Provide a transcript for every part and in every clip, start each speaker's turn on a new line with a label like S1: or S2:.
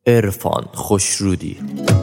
S1: عرفان خوشرودی.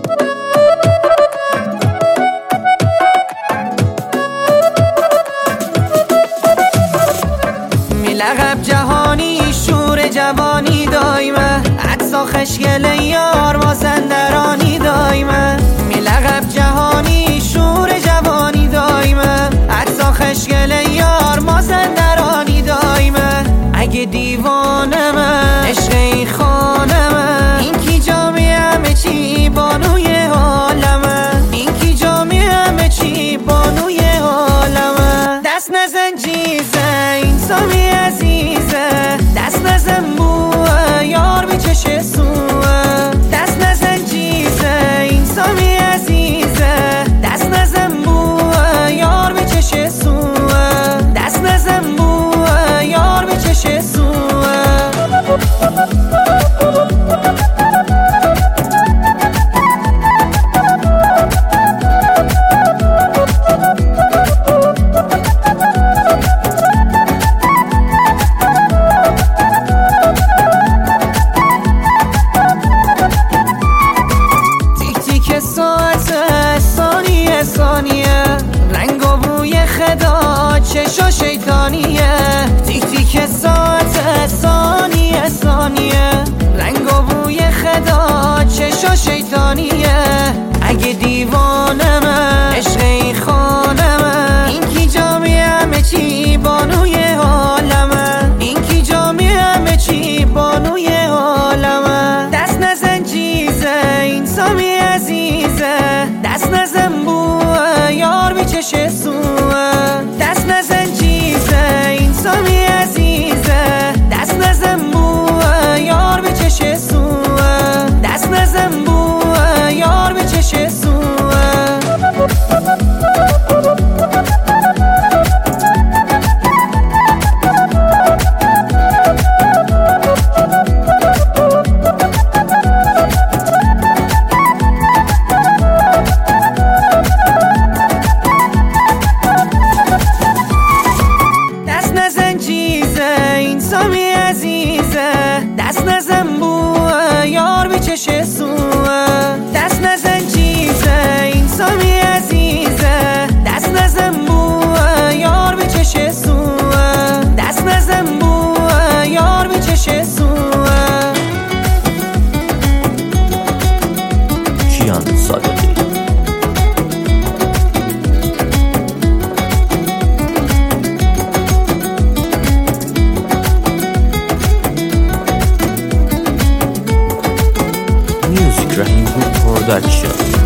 S2: لقب جهانی شور جوانی دایمه عطسا خشگل یار مازندرانی دایمه لقب جهانی شور جوانی دایمه عطسا خشگل یار مازندرانی دایمه اگه دیوانمه عشق این خانمه این کی جامی همه چی بانوی حالمه این کی جامی همه چی بانوی حالمه دست نزن جیزه این سامی عزیزه دست نزن بوه یار میچشه سوه دست نزن جیزه این سامی عزیزه دست نزن بوه یار میچشه سوه دست نزن بوه یار میچشه سوه ثانیه رنگ و بوی خدا چشا شیطانیه تیک تیک ساعت ثانیه ثانیه رنگ و بوی خدا چشا شیطانیه اگه دیوانمه عشق این خانمه این کی جامی همه چی بانوی حالمه این کی جامی همه چی بانوی حالمه دست نزن جیزه این سامی عزیزه دست نزن یار میچشه سوه دست نزن جیزه این سامی عزیزه دست نزن بوه یار میچشه سوه دست نزن بوه یار میچشه سوه سامی عزیزه دست نزن بوه یار میچشه سوه دست نزن جیزه این سامی عزیزه دست نزن بوه یار میچشه سوه دست نزن بوه یار میچشه سوه
S1: کیان صادقی. Music Rahim Production.